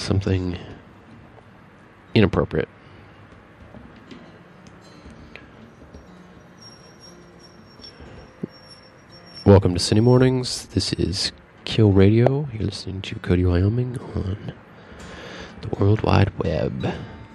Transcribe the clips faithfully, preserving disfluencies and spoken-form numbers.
something inappropriate. Welcome to Cine Mornings. This is Kill Radio. You're listening to Cody Wyoming on the World Wide Web.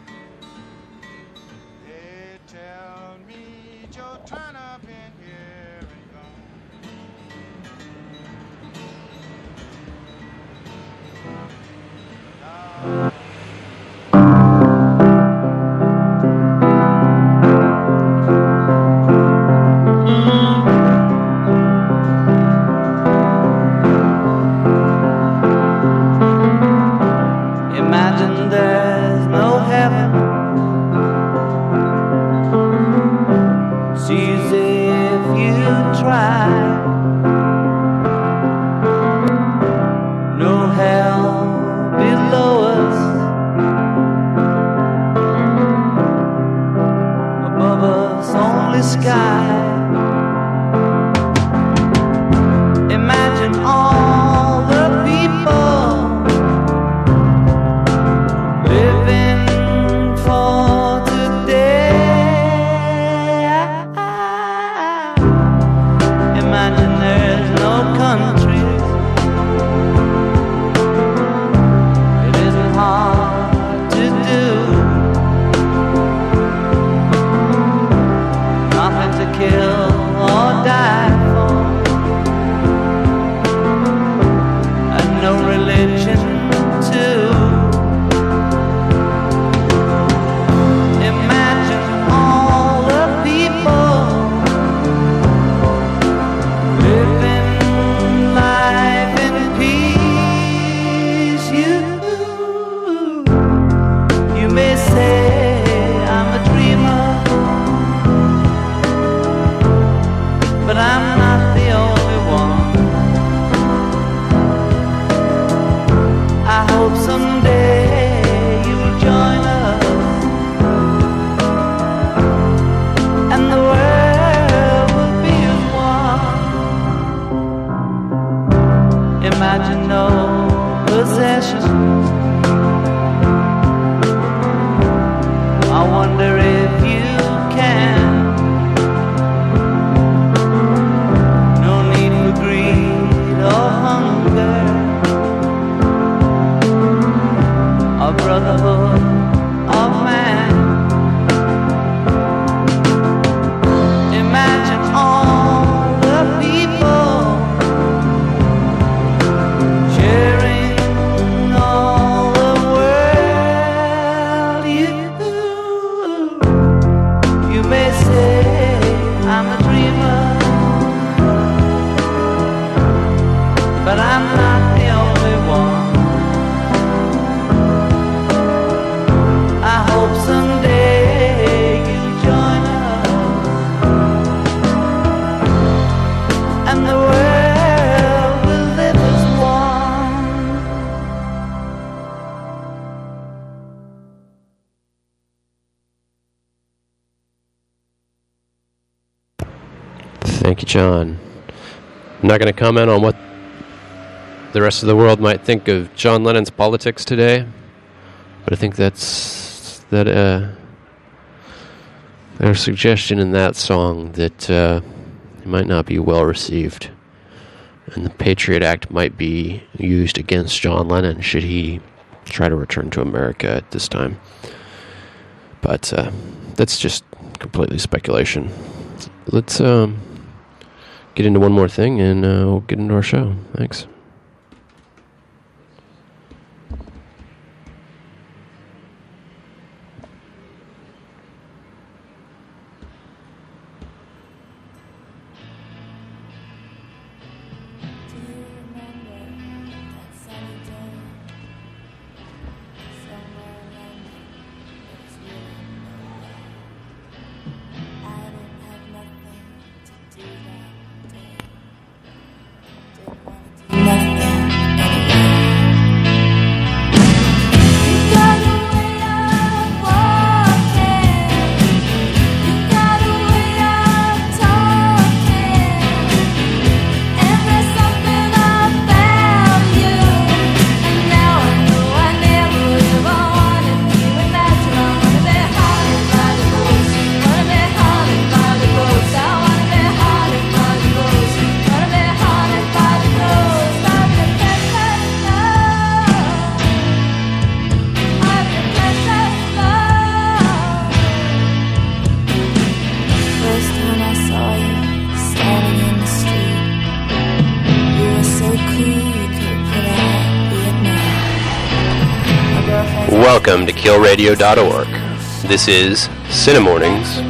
Thank you, John. I'm not going to comment on what the rest of the world might think of John Lennon's politics today, but I think that's that uh, there's a suggestion in that song that uh, it might not be well received, and the Patriot Act might be used against John Lennon should he try to return to America at this time. But uh, that's just completely speculation. Let's um, get into one more thing, and uh, we'll get into our show. Thanks. Nothing Welcome to kill radio dot org. This is Cinemornings.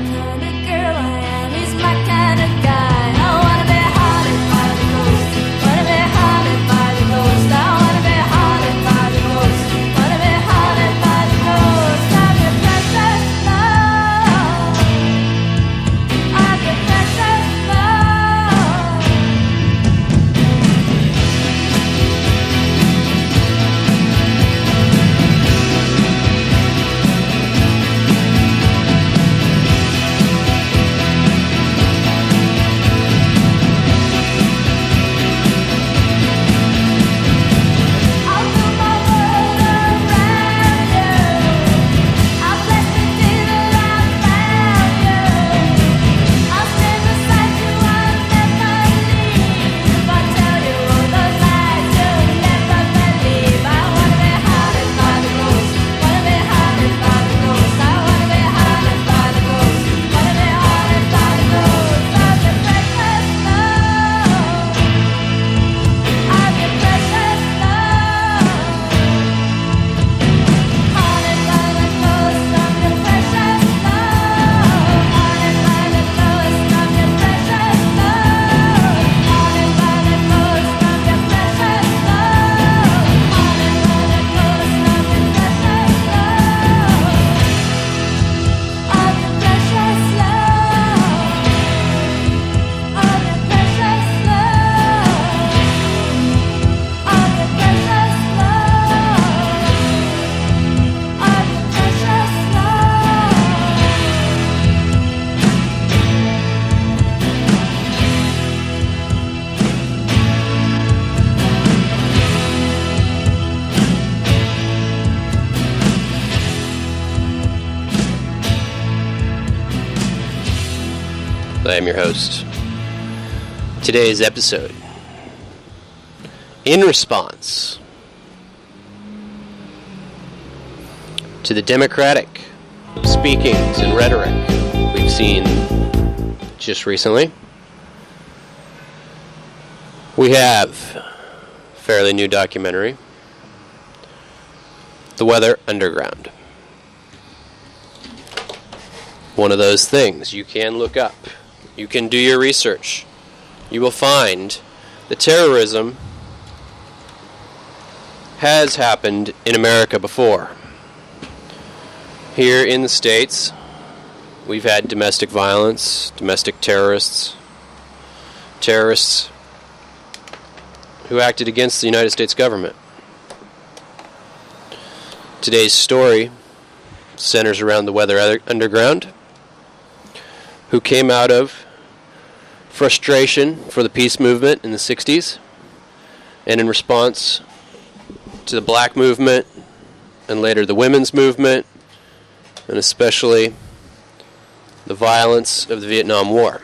I am your host. Today's episode, in response to the Democratic speakings and rhetoric we've seen just recently, we have a fairly new documentary, The Weather Underground. One of those things you can look up. You can do your research. You will find that terrorism has happened in America before. Here in the States, we've had domestic violence, domestic terrorists, terrorists who acted against the United States government. Today's story centers around the Weather Underground, who came out of frustration for the peace movement in the sixties, and in response to the black movement, and later the women's movement, and especially the violence of the Vietnam War.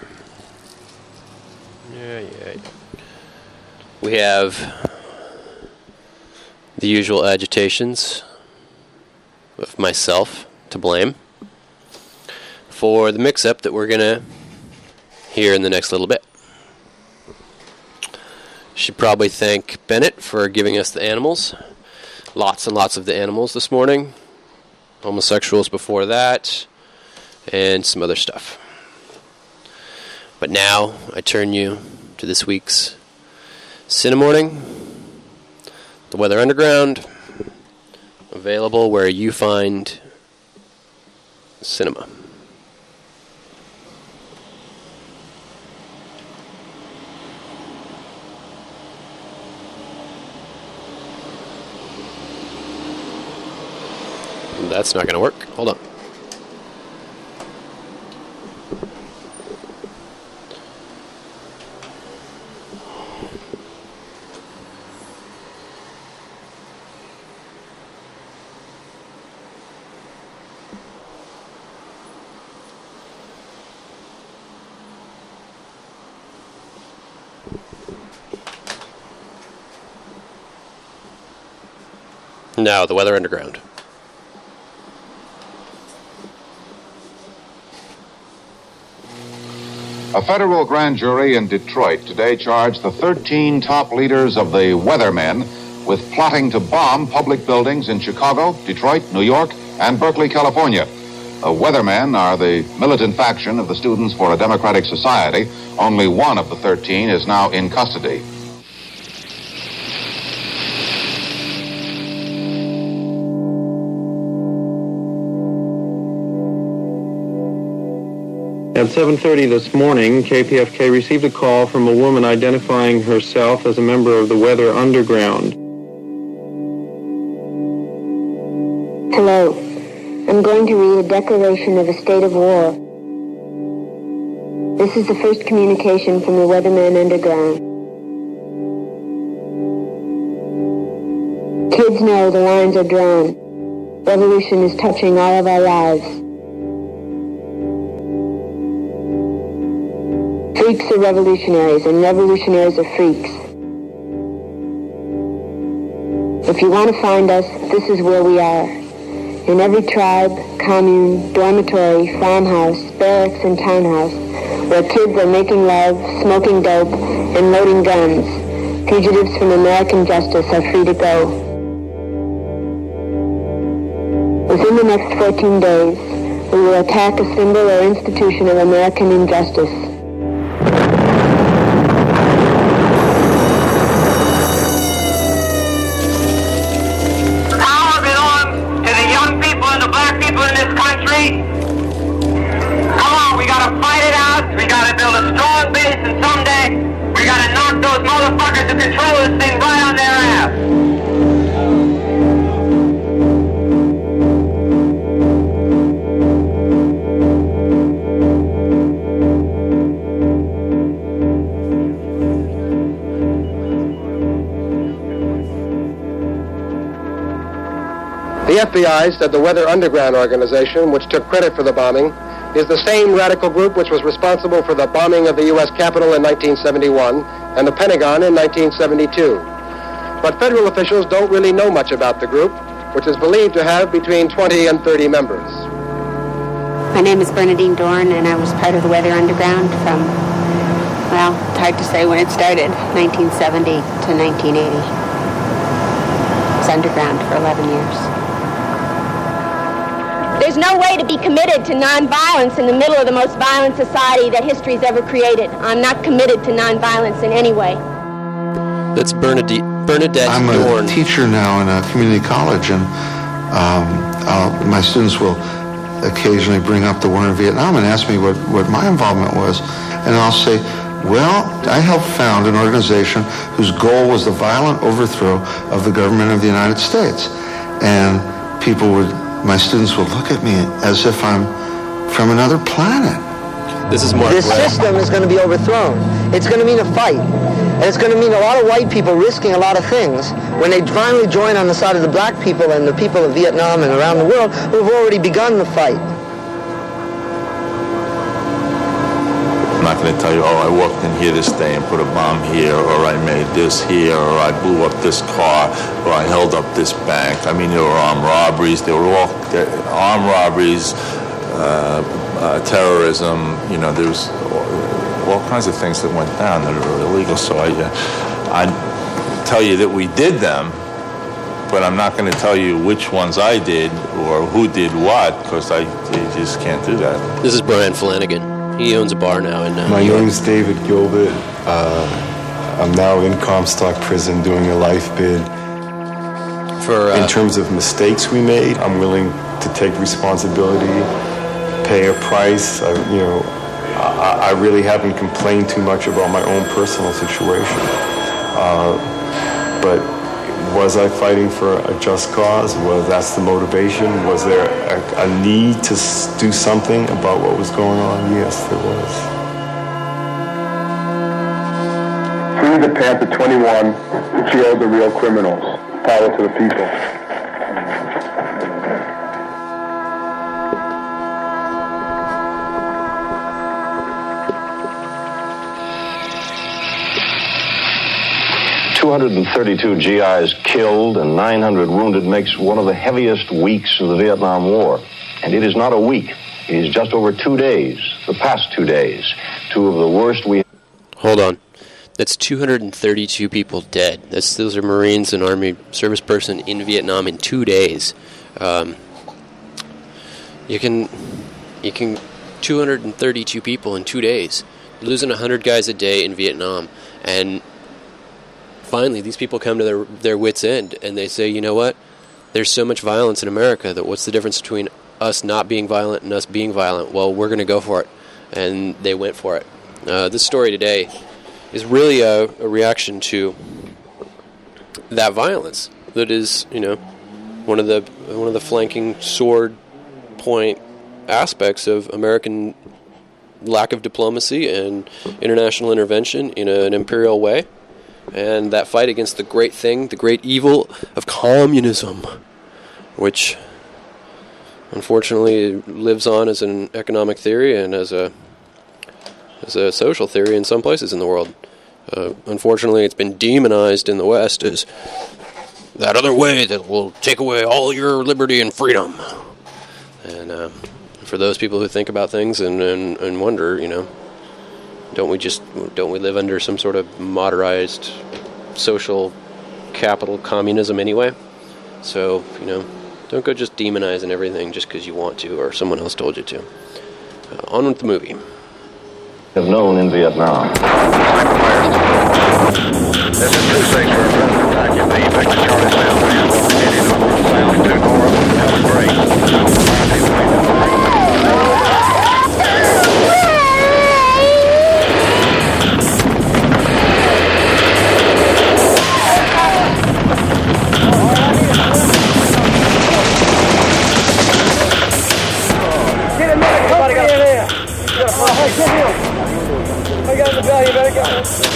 Yeah, yeah, yeah. We have the usual agitations of myself to blame for the mix-up that we're going to hear in the next little bit. Should probably thank Bennett for giving us the animals. Lots and lots of the animals this morning. Homosexuals before that, and some other stuff. But now, I turn you to this week's Cinemorning, The Weather Underground, available where you find cinema. That's not going to work. Hold on. Now, The Weather Underground. A federal grand jury in Detroit today charged the thirteen top leaders of the Weathermen with plotting to bomb public buildings in Chicago, Detroit, New York, and Berkeley, California. The Weathermen are the militant faction of the Students for a Democratic Society. Only one of the thirteen is now in custody. At seven thirty this morning, K P F K received a call from a woman identifying herself as a member of the Weather Underground. Hello. I'm going to read a declaration of a state of war. This is the first communication from the Weatherman Underground. Kids know the lines are drawn. Revolution is touching all of our lives. Freaks are revolutionaries, and revolutionaries are freaks. If you want to find us, this is where we are. In every tribe, commune, dormitory, farmhouse, barracks, and townhouse, where kids are making love, smoking dope, and loading guns, fugitives from American justice are free to go. Within the next fourteen days, we will attack a symbol or institution of American injustice. Motherfuckers who control this thing right on their ass. The F B I said the Weather Underground organization, which took credit for the bombing, is the same radical group which was responsible for the bombing of the U S Capitol in nineteen seventy-one and the Pentagon in nineteen seventy-two. But federal officials don't really know much about the group, which is believed to have between twenty and thirty members. My name is Bernadine Dorn, and I was part of the Weather Underground from, well, it's hard to say when it started, nineteen seventy to nineteen eighty. It was underground for eleven years. There's no way to be committed to nonviolence in the middle of the most violent society that history's ever created. I'm not committed to nonviolence in any way. That's Bernadette, Bernadette I'm Dorn. a teacher now in a community college, and um, I'll, my students will occasionally bring up the war in Vietnam and ask me what, what my involvement was. And I'll say, well, I helped found an organization whose goal was the violent overthrow of the government of the United States. And people would... my students will look at me as if I'm from another planet. This is Mark This Ray. system is going to be overthrown. It's going to mean a fight. And it's going to mean a lot of white people risking a lot of things when they finally join on the side of the black people and the people of Vietnam and around the world who have already begun the fight. I'm not going to tell you, oh, I walked in here this day and put a bomb here, or I made this here, or I blew up this car, or I held up this bank. I mean, there were armed robberies. There were all there, armed robberies, uh, uh, terrorism. You know, there was all, all kinds of things that went down that were illegal. So I, uh, I tell you that we did them, but I'm not going to tell you which ones I did or who did what, because I you just can't do that. This is Brian Flanagan. He owns a bar now in uh, My New York. name's David Gilbert. Uh, I'm now in Comstock Prison doing a life bid. For uh, in terms of mistakes we made, I'm willing to take responsibility, pay a price. I, you know, I, I really haven't complained too much about my own personal situation. Uh, but was I fighting for a just cause? Was that's the motivation? Was there a, a need to do something about what was going on? Yes, there was. Through the path of twenty-one, jail the real criminals. Power to the people. two hundred thirty-two G Is killed and nine hundred wounded makes one of the heaviest weeks of the Vietnam War. And it is not a week. It is just over two days, the past two days, two of the worst we... Hold on. That's two hundred thirty-two people dead. That's, those are Marines and Army service person in Vietnam in two days. Um, you can, you can, two hundred thirty-two people in two days. You're losing one hundred guys a day in Vietnam. And finally, these people come to their, their wits' end, and they say, you know what? There's so much violence in America that what's the difference between us not being violent and us being violent? Well, we're going to go for it. And they went for it. Uh, this story today is really a, a reaction to that violence that is, you know, one of the one of the flanking sword point aspects of American lack of diplomacy and international intervention in a, an imperial way, and that fight against the great thing, the great evil of communism, which unfortunately lives on as an economic theory and as a as a social theory in some places in the world. Uh, unfortunately, it's been demonized in the West as that other way that will take away all your liberty and freedom. And uh, for those people who think about things and, and, and wonder, you know, don't we just don't we live under some sort of modernized social capital communism anyway? So, you know, don't go just demonizing everything just because you want to or someone else told you to. Uh, on with the movie. Have known in Vietnam. This is two six for President Packard. The Victor Charlie Sound man will continue to sound to Nora Helen Gray. Get him in, everybody got in there. Get him. I got the guy, you better go.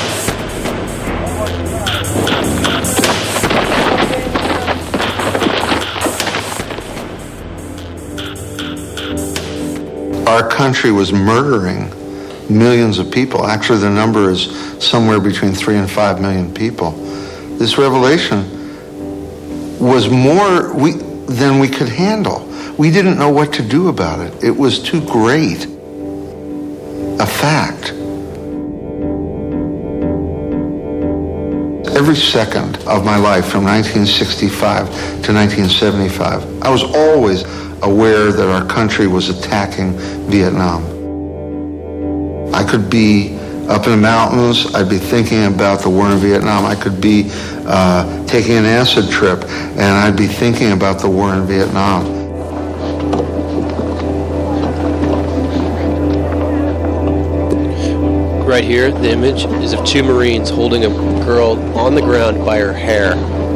Our country was murdering millions of people. Actually, the number is somewhere between three and five million people. This revelation was more we, than we could handle. We didn't know what to do about it. It was too great a fact. Every second of my life from nineteen sixty-five to nineteen seventy-five, I was always aware that our country was attacking Vietnam. I could be up in the mountains, I'd be thinking about the war in Vietnam. I could be uh, taking an acid trip, and I'd be thinking about the war in Vietnam. Right here, the image is of two Marines holding a girl on the ground by her hair.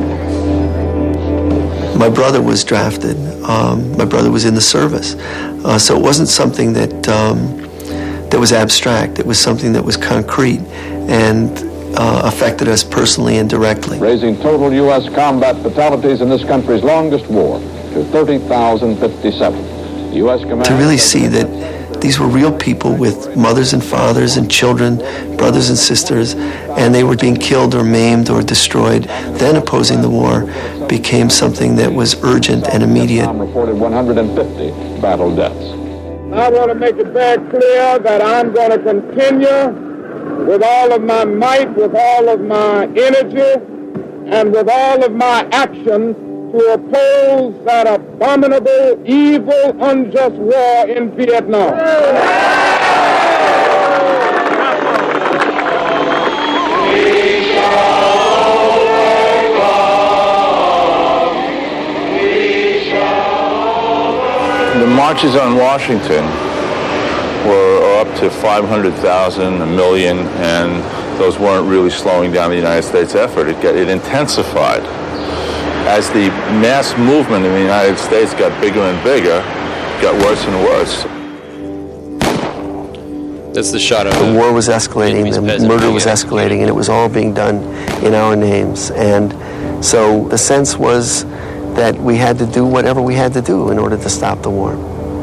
My brother was drafted. Um, my brother was in the service. Uh, so it wasn't something that um, that was abstract. It was something that was concrete and uh, affected us personally and directly. Raising total U S combat fatalities in this country's longest war to thirty thousand fifty-seven. The U S commander... To really see that these were real people with mothers and fathers and children, brothers and sisters, and they were being killed or maimed or destroyed. Then opposing the war became something that was urgent and immediate. Reported one hundred fifty battle deaths. I want to make it very clear that I'm going to continue with all of my might, with all of my energy, and with all of my action to oppose that abominable, evil, unjust war in Vietnam. The marches on Washington were up to five hundred thousand, a million, and those weren't really slowing down the United States effort. It, got, it intensified. As the mass movement in the United States got bigger and bigger, it got worse and worse. That's the shot of the war was escalating, the murder was escalating, and it was all being done in our names. And so the sense was that we had to do whatever we had to do in order to stop the war.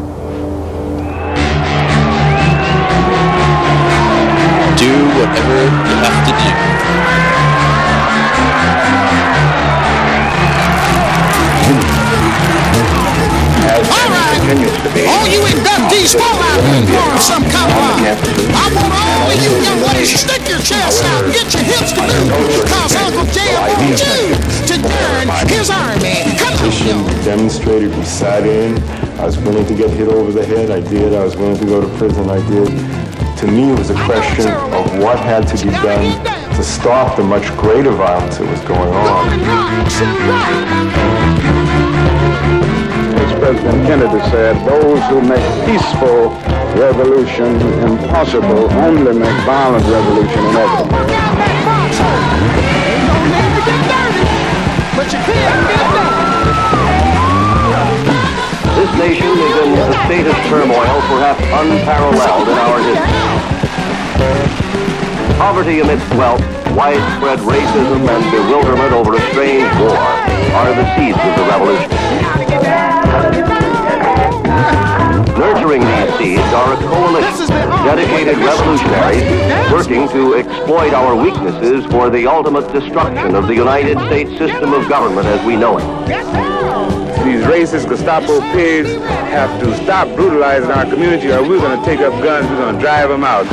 Do whatever you have to do. All right. continues to be. All you inductees, fall out and form some compound. I want all of you young ladies to stick your chests out and get your hips to move, because Uncle Jay wants you to join his army. Come on, Mission demonstrated, we sat in. I was willing to get hit over the head, I did. I was willing to go to prison, I did. To me, it was a question of what had to be done to stop the much greater violence that was going on. As President Kennedy said, those who make peaceful revolution impossible only make violent revolution inevitable. This nation is in a state of turmoil perhaps unparalleled in our history. Poverty amidst wealth, widespread racism, and bewilderment over a strange war are the seeds of the revolution. Nurturing these seeds are a coalition of dedicated revolutionaries working to exploit our weaknesses for the ultimate destruction of the United States system of government as we know it. These racist Gestapo pigs have to stop brutalizing our community, or we're going to take up guns, we're going to drive them out.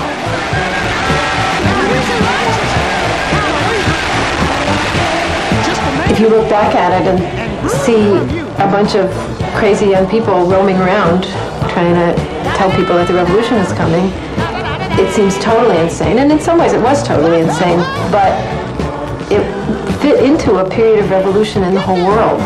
If you look back at it and see a bunch of crazy young people roaming around trying to tell people that the revolution is coming, it seems totally insane. And in some ways it was totally insane, but it fit into a period of revolution in the whole world.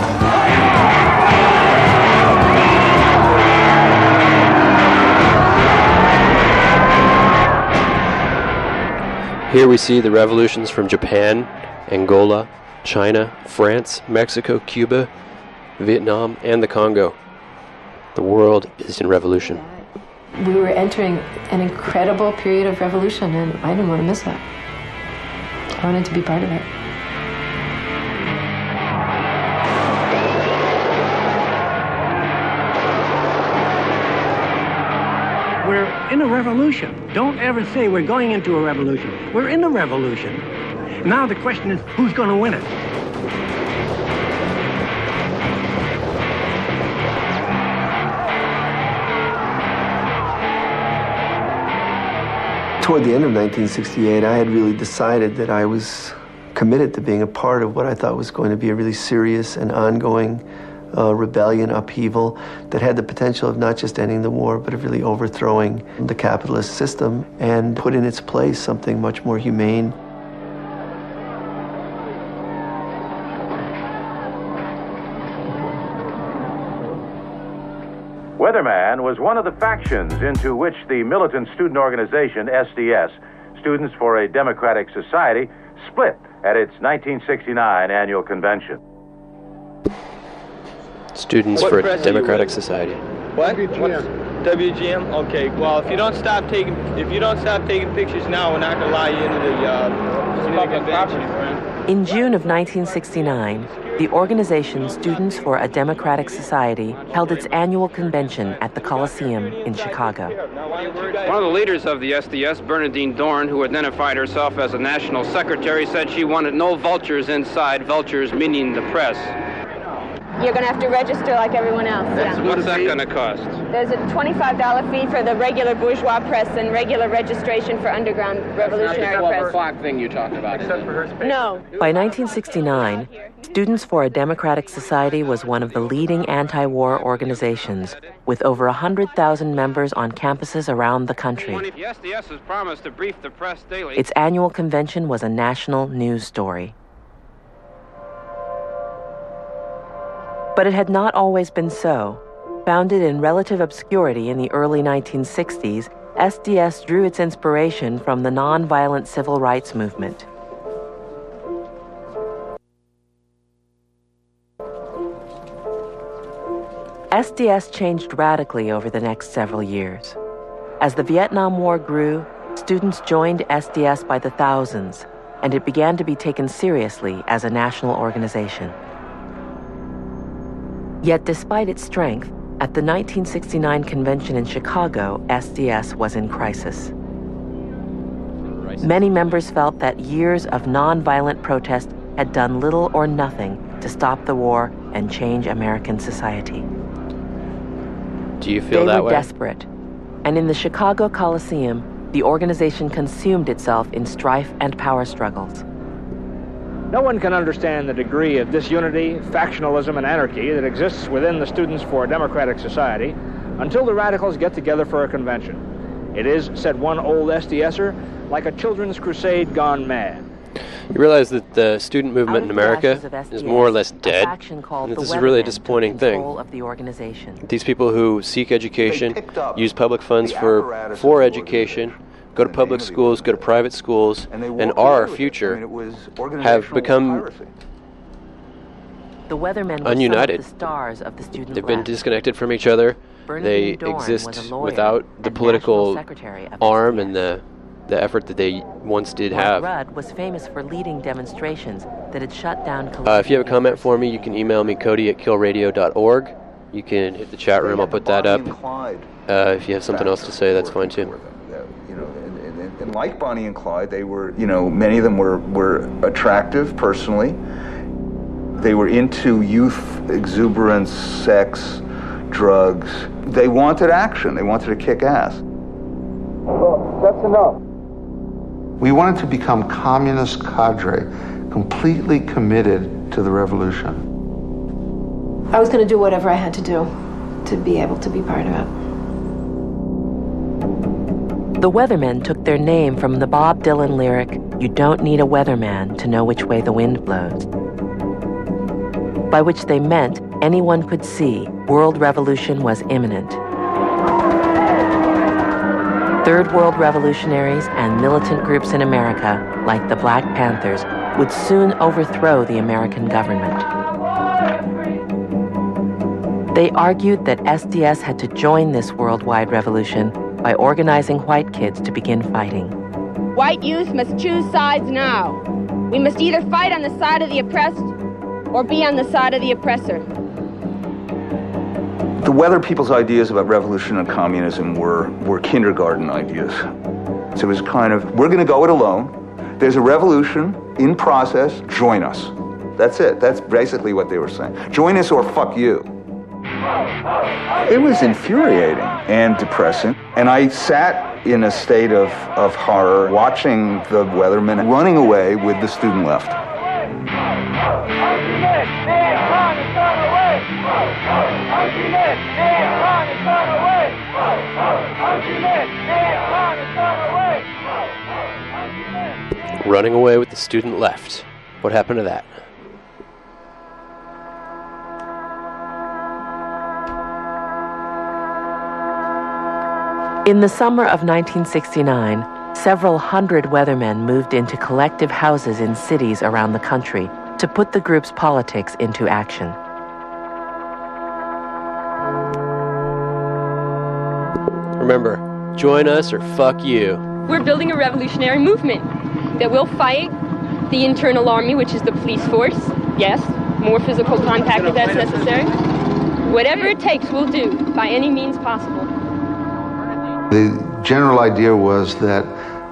Here we see the revolutions from Japan, Angola, China, France, Mexico, Cuba, Vietnam, and the Congo. The world is in revolution. We were entering an incredible period of revolution, and I didn't want to miss that. I wanted to be part of it. We're in a revolution. Don't ever say we're going into a revolution. We're in a revolution. Now the question is, who's going to win it? Toward the end of nineteen sixty-eight, I had really decided that I was committed to being a part of what I thought was going to be a really serious and ongoing uh, rebellion, upheaval that had the potential of not just ending the war, but of really overthrowing the capitalist system and put in its place something much more humane. Weatherman was one of the factions into which the militant student organization S D S, Students for a Democratic Society, split at its nineteen sixty-nine annual convention. Students what for a Democratic Society. What? What's W G M? Okay. Well, if you don't stop taking if you don't stop taking pictures now, we're not going to allow you into the uh, into the convention. In June of nineteen sixty-nine, the organization Students for a Democratic Society held its annual convention at the Coliseum in Chicago. One of the leaders of the S D S, Bernadine Dorn, who identified herself as a national secretary, said she wanted no vultures inside, vultures meaning the press. You're going to have to register like everyone else. Yeah. What's that going to cost? There's a twenty-five dollars fee for the regular bourgeois press and regular registration for underground revolutionary That's not the press. o'clock thing you talked about. Except for her space. No. By nineteen sixty-nine, Students for a Democratic Society was one of the leading anti-war organizations, with over one hundred thousand members on campuses around the country. The S D S has promised to brief the press daily. Its annual convention was a national news story. But it had not always been so. Founded in relative obscurity in the early nineteen sixties, S D S drew its inspiration from the nonviolent civil rights movement. S D S changed radically over the next several years. As the Vietnam War grew, students joined S D S by the thousands, and it began to be taken seriously as a national organization. Yet despite its strength, at the nineteen sixty-nine convention in Chicago, S D S was in crisis. Many members felt that years of nonviolent protest had done little or nothing to stop the war and change American society. Do you feel they that were way? desperate. And in the Chicago Coliseum, the organization consumed itself in strife and power struggles. No one can understand the degree of disunity, factionalism, and anarchy that exists within the Students for a Democratic Society until the radicals get together for a convention. It is, said one old SDSer, like a children's crusade gone mad. You realize that the student movement in America is more or less dead, and this is really a disappointing thing. Of the organization. These people who seek education, use public funds for, for education, go to public schools, go to private schools, and are our future, have become the Weathermen ununited. The stars of the student They've been left. disconnected from each other. Bernadine They Dorn exist lawyer without the and political national secretary of arm and the the effort that they once did Mark have. Rudd was famous for leading demonstrations that had shut down. Uh, if you have a comment for me, you can email me, Cody at kill radio dot org. You can hit the chat room. I'll put that up. Uh, if you have something else to say, that's fine too. You know, and, and, and like Bonnie and Clyde, they were, you know, many of them were, were attractive personally. They were into youth exuberance, sex, drugs. They wanted action. They wanted to kick ass. Well, that's enough. We wanted to become communist cadre, completely committed to the revolution. I was going to do whatever I had to do to be able to be part of it. The Weathermen took their name from the Bob Dylan lyric, "You don't need a weatherman to know which way the wind blows," by which they meant anyone could see world revolution was imminent. Third World revolutionaries and militant groups in America, like the Black Panthers, would soon overthrow the American government. They argued that S D S had to join this worldwide revolution by organizing white kids to begin fighting. White youth must choose sides now. We must either fight on the side of the oppressed or be on the side of the oppressor. The Weather people's ideas about revolution and communism were, were kindergarten ideas. So it was kind of, we're going to go it alone. There's a revolution in process. Join us. That's it. That's basically what they were saying. Join us or fuck you. It was infuriating and depressing. And I sat in a state of, of horror watching the Weathermen running away with the student left. Running away with the student left. What happened to that? In the summer of nineteen sixty-nine, several hundred Weathermen moved into collective houses in cities around the country to put the group's politics into action. Remember, join us or fuck you. We're building a revolutionary movement that will fight the internal army, which is the police force. Yes, more physical contact if that's necessary. Whatever it takes, we'll do by any means possible. The general idea was that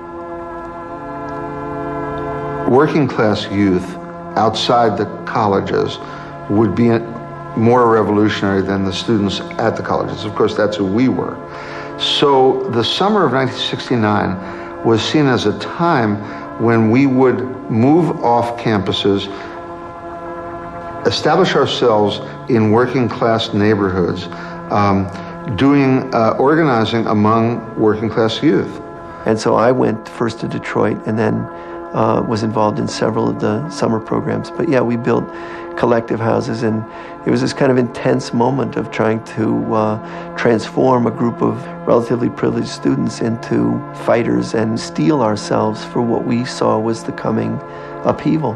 working class youth outside the colleges would be more revolutionary than the students at the colleges. Of course, that's who we were. So the summer of nineteen sixty-nine was seen as a time when we would move off campuses, establish ourselves in working class neighborhoods, um, doing uh, organizing among working class youth. And so I went first to Detroit and then uh, was involved in several of the summer programs. But yeah, we built collective houses, and it was this kind of intense moment of trying to uh, transform a group of relatively privileged students into fighters and steel ourselves for what we saw was the coming upheaval.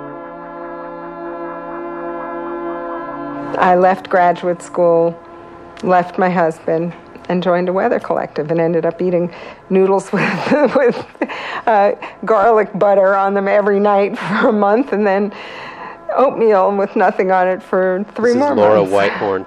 I left graduate school, left my husband, and joined a weather collective and ended up eating noodles with, with uh, garlic butter on them every night for a month, and then oatmeal with nothing on it for three this more is Laura months. Whitehorn.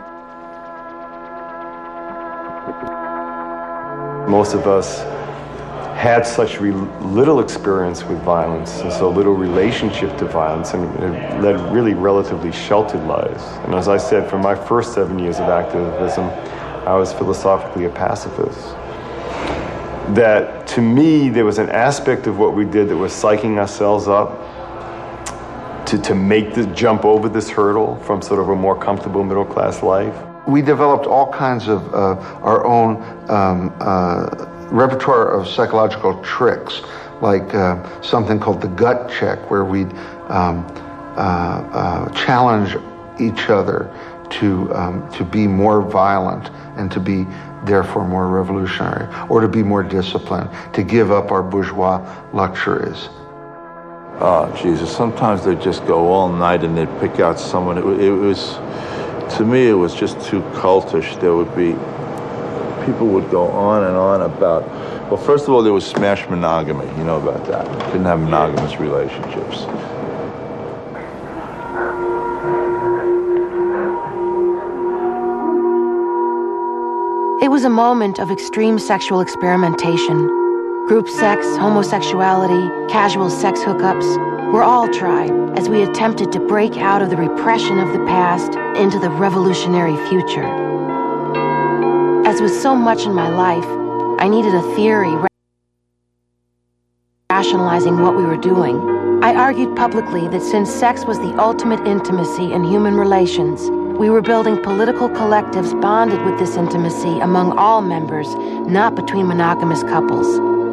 Most of us had such re- little experience with violence and so little relationship to violence, and it led really relatively sheltered lives. And as I said, for my first seven years of activism, I was philosophically a pacifist. That to me, there was an aspect of what we did that was psyching ourselves up to, to make the jump over this hurdle from sort of a more comfortable middle class life. We developed all kinds of uh, our own um, uh, repertoire of psychological tricks, like uh, something called the gut check, where we'd um, uh, uh, challenge each other to um, to be more violent and to be therefore more revolutionary, or to be more disciplined, to give up our bourgeois luxuries. Oh, Jesus, sometimes they'd just go all night and they'd pick out someone. It, it was, to me, it was just too cultish. There would be, people would go on and on about, well, first of all, there was smash monogamy. You know about that. Didn't have monogamous relationships. It was a moment of extreme sexual experimentation. Group sex, homosexuality, casual sex hookups were all tried as we attempted to break out of the repression of the past into the revolutionary future. As with so much in my life, I needed a theory rationalizing what we were doing. I argued publicly that since sex was the ultimate intimacy in human relations, we were building political collectives bonded with this intimacy among all members, not between monogamous couples.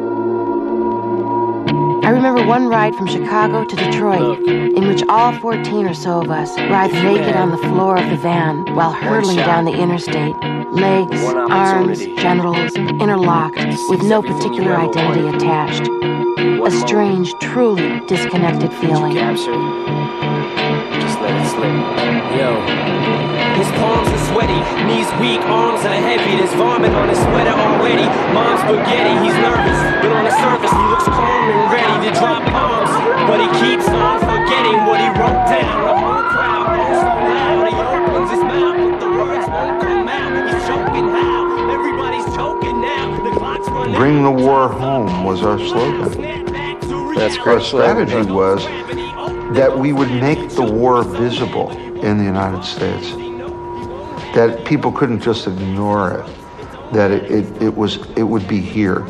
I remember one ride from Chicago to Detroit, in which all fourteen or so of us writhed naked on the floor of the van while hurtling down the interstate, legs, arms, genitals, interlocked, with no particular identity attached. A strange, truly disconnected feeling. Just let it slip. Yo. His palms are sweaty, knees weak, arms are heavy. There's vomit on his sweater already. Mom's spaghetti, he's nervous, but on the surface he looks calm and ready to drop bombs. But he keeps on forgetting what he wrote down. The whole crowd goes so loud. He opens his mouth, but the words won't come out. He's choking how? Everybody's choking now. The clock's running. Bring the war home was our slogan. That's our strategy was that we would make the war visible in the United States, that people couldn't just ignore it, that it, it, it was it would be here.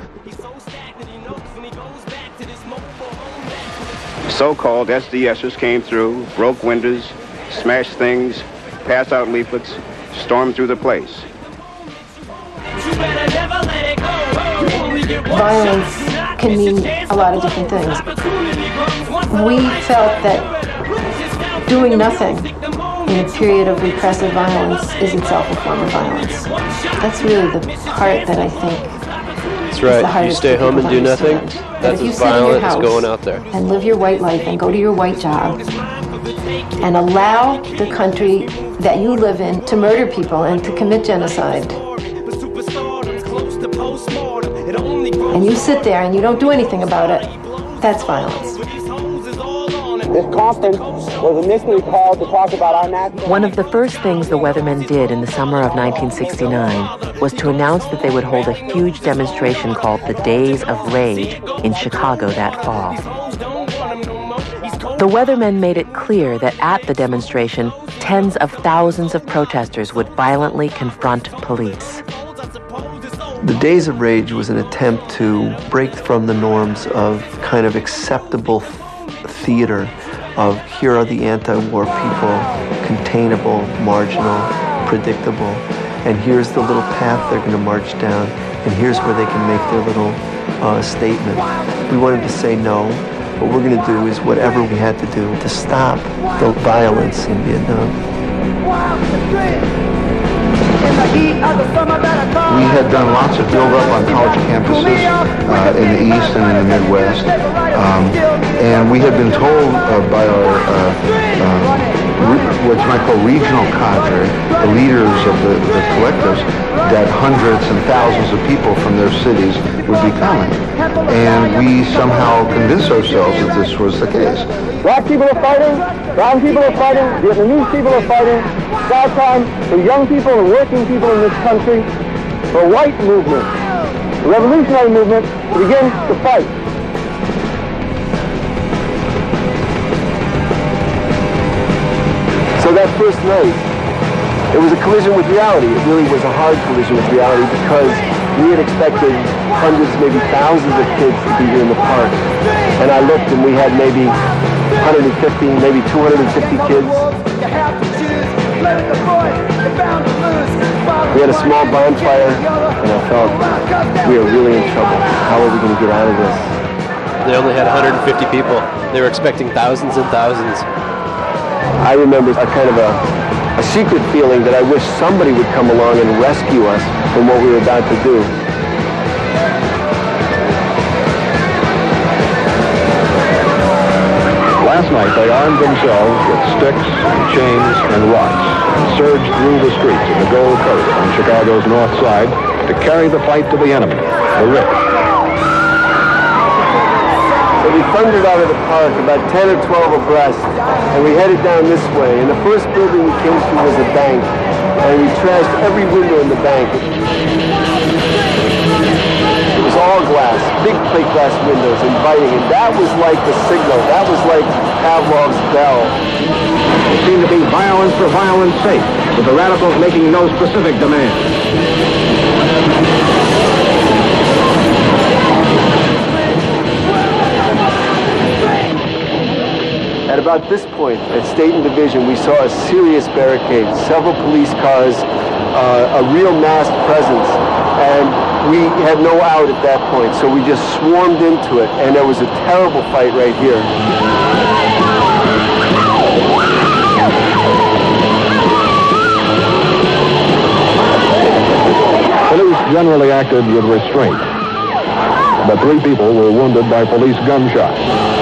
So-called S D Sers came through, broke windows, smashed things, passed out leaflets, stormed through the place. Violence can mean a lot of different things. We felt that doing nothing in a period of repressive violence is itself a form of violence. That's really the part that I think That's right. You stay home and do nothing, that's as violent as going out there. And live your white life and go to your white job and allow the country that you live in to murder people and to commit genocide. And you sit there and you don't do anything about it, that's violence. This conference was initially called to talk about our national... One of the first things the Weathermen did in the summer of nineteen sixty-nine was to announce that they would hold a huge demonstration called the Days of Rage in Chicago that fall. The Weathermen made it clear that at the demonstration, tens of thousands of protesters would violently confront police. The Days of Rage was an attempt to break from the norms of kind of acceptable theater of here are the anti-war people, containable, marginal, predictable, and here's the little path they're going to march down, and here's where they can make their little uh, statement. We wanted to say no. What we're going to do is whatever we had to do to stop the violence in Vietnam. We had done lots of build-up on college campuses uh, in the East and in the Midwest, um, and we had been told uh, by our uh, uh, re- what you might call regional cadre, the leaders of the, the collectives, that hundreds and thousands of people from their cities would be coming, and we somehow convinced ourselves that this was the case. Black people are fighting, brown people are fighting, Vietnamese people are fighting. It's our time for young people and working people in this country, for a white movement, a revolutionary movement, to begin to fight. So that first night, It was a collision with reality. It really was a hard collision with reality because we had expected hundreds, maybe thousands of kids to be here in the park. And I looked and we had maybe one hundred fifty, maybe two hundred fifty kids. We had a small bonfire, and I felt we are really in trouble. How are we going to get out of this? They only had one hundred fifty people. They were expecting thousands and thousands. I remember a kind of a, a secret feeling that I wish somebody would come along and rescue us from what we were about to do. Last night, they armed themselves with sticks, and chains, and rocks, and surged through the streets of the Gold Coast on Chicago's north side to carry the fight to the enemy, the rich. So we thundered out of the park, about ten or twelve abreast, and we headed down this way. And the first building we came to was a bank, and we trashed every window in the bank. It was all glass, big plate glass windows, inviting, and that was like the signal. That was like Pavlov's bell. It seemed to be violence for violence sake, with the radicals making no specific demands. At about this point, at State and Division, we saw a serious barricade, several police cars, uh, a real masked presence, and we had no out at that point, so we just swarmed into it, and there was a terrible fight right here. Police generally acted with restraint, but three people were wounded by police gunshots.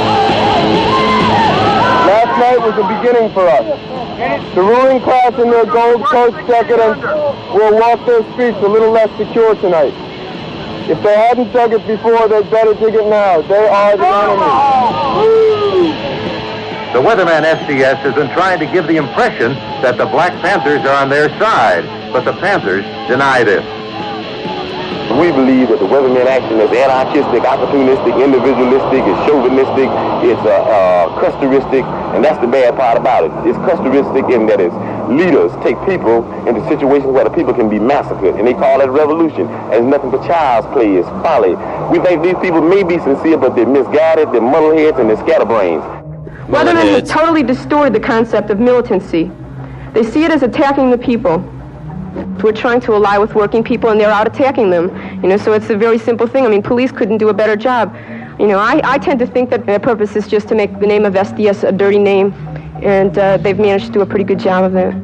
Last night was the beginning for us. The ruling class in their Gold Coast decadence will walk their streets a little less secure tonight. If they hadn't dug it before, they'd better dig it now. They are the enemy. The Weatherman S D S has been trying to give the impression that the Black Panthers are on their side, but the Panthers deny this. We believe that the Weatherman action is anarchistic, opportunistic, individualistic, it's chauvinistic, it's uh, uh, crusteristic, and that's the bad part about it. It's crusteristic in that its leaders take people into situations where the people can be massacred, and they call that revolution. And it's nothing but child's play, it's folly. We think these people may be sincere, but they're misguided, they're muddleheads, and they're scatterbrains. Weathermen have totally distorted the concept of militancy. They see it as attacking the people. We're trying to ally with working people, and they're out attacking them. You know, so it's a very simple thing. I mean, police couldn't do a better job. You know, I, I tend to think that their purpose is just to make the name of S D S a dirty name, and uh, they've managed to do a pretty good job of that.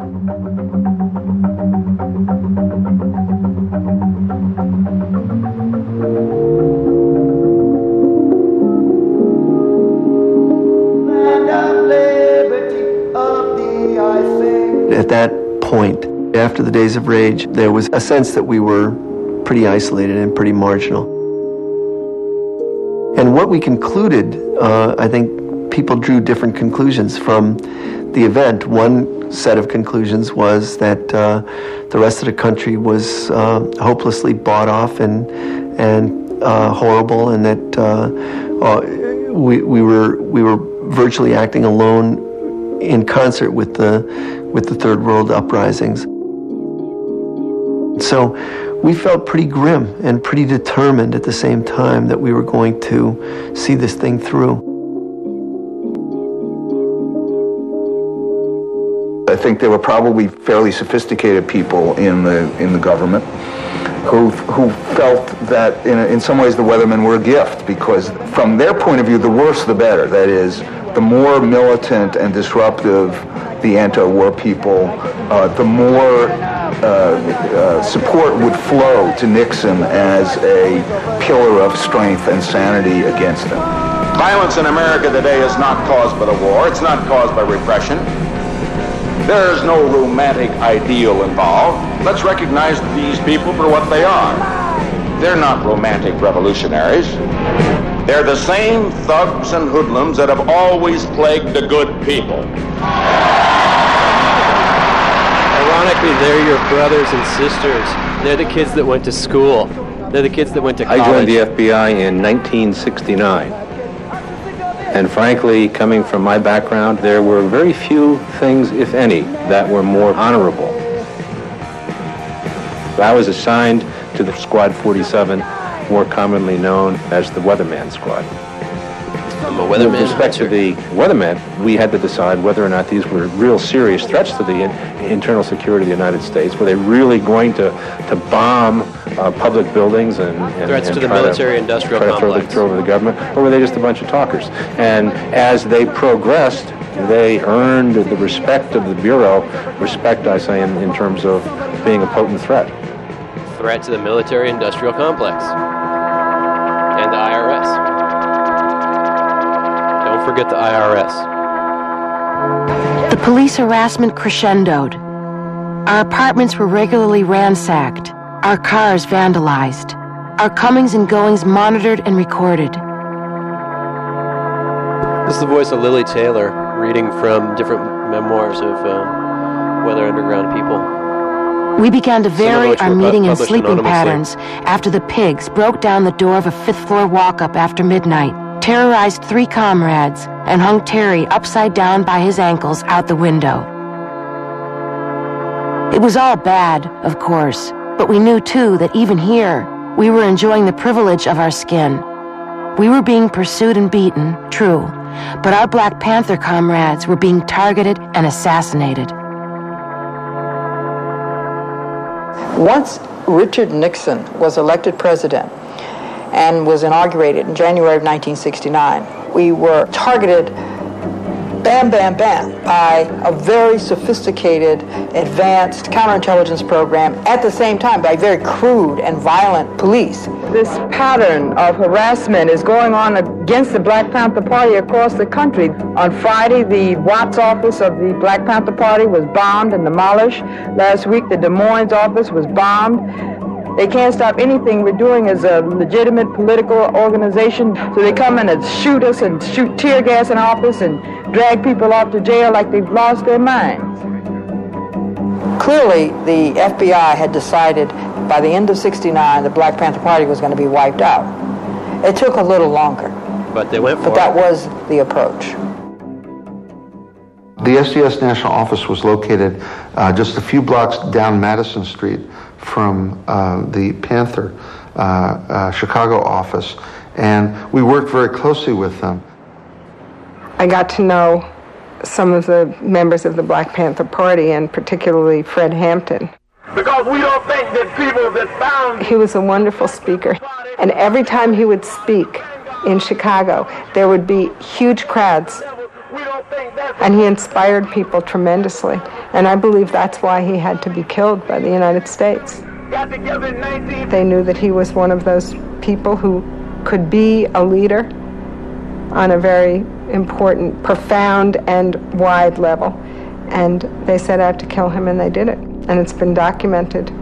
At that point, after the Days of Rage, there was a sense that we were pretty isolated and pretty marginal. And what we concluded, uh, I think people drew different conclusions from the event. One set of conclusions was that uh, the rest of the country was uh, hopelessly bought off and and uh, horrible, and that uh, uh, we we were we were virtually acting alone in concert with the with the Third World uprisings. So we felt pretty grim and pretty determined at the same time that we were going to see this thing through. I think there were probably fairly sophisticated people in the in the government who who felt that in in some ways the Weathermen were a gift, because from their point of view, the worse the better. That is, the more militant and disruptive the anti-war people, uh, the more uh, uh, support would flow to Nixon as a pillar of strength and sanity against them. Violence in America today is not caused by the war. It's not caused by repression. There is no romantic ideal involved. Let's recognize these people for what they are. They're not romantic revolutionaries. They're the same thugs and hoodlums that have always plagued the good people. Ironically, they're your brothers and sisters. They're the kids that went to school. They're the kids that went to college. I joined the F B I in nineteen sixty-nine. And frankly, coming from my background, there were very few things, if any, that were more honorable I was assigned to the Squad forty-seven, more commonly known as the Weatherman Squad. I'm a weatherman. With respect to the weathermen, we had to decide whether or not these were real serious threats to the in, internal security of the United States. Were they really going to, to bomb uh, public buildings and, and threats and to the try military-industrial to, try to throw, the, throw over the government, or were they just a bunch of talkers? And as they progressed, they earned the respect of the Bureau, respect, I say, in, in terms of being a potent threat. Threat to the military-industrial complex and the I R S. Don't forget the I R S. The police harassment crescendoed. Our apartments were regularly ransacked, our cars vandalized, our comings and goings monitored and recorded. This is the voice of Lily Taylor reading from different memoirs of uh, Weather Underground people. We began to vary our meeting and sleeping anonymously. patterns after the pigs broke down the door of a fifth-floor walk-up after midnight, terrorized three comrades, and hung Terry upside down by his ankles out the window. It was all bad, of course, but we knew, too, that even here, we were enjoying the privilege of our skin. We were being pursued and beaten, true, but our Black Panther comrades were being targeted and assassinated. Once Richard Nixon was elected president and was inaugurated in January of nineteen sixty-nine, we were targeted bam, bam, bam by a very sophisticated, advanced counterintelligence program, at the same time by very crude and violent police. This pattern of harassment is going on against the Black Panther Party across the country. On Friday, the Watts office of the Black Panther Party was bombed and demolished. Last week, the Des Moines office was bombed. They can't stop anything we're doing as a legitimate political organization, so they come in and shoot us and shoot tear gas in our office and drag people off to jail like they've lost their minds. Clearly, the F B I had decided by the end of sixty-nine the Black Panther Party was going to be wiped out. It took a little longer. But they went for But that was the approach. The S D S National Office was located uh, just a few blocks down Madison Street from uh, the Panther uh, uh, Chicago office, and we worked very closely with them. I got to know some of the members of the Black Panther Party, and particularly Fred Hampton. Because we don't think that people that found... He was a wonderful speaker, and every time he would speak in Chicago, there would be huge crowds, and he inspired people tremendously, and I believe that's why he had to be killed by the United States. They knew that he was one of those people who could be a leader on a very important, profound, and wide level, and they set out to kill him, and they did it, and it's been documented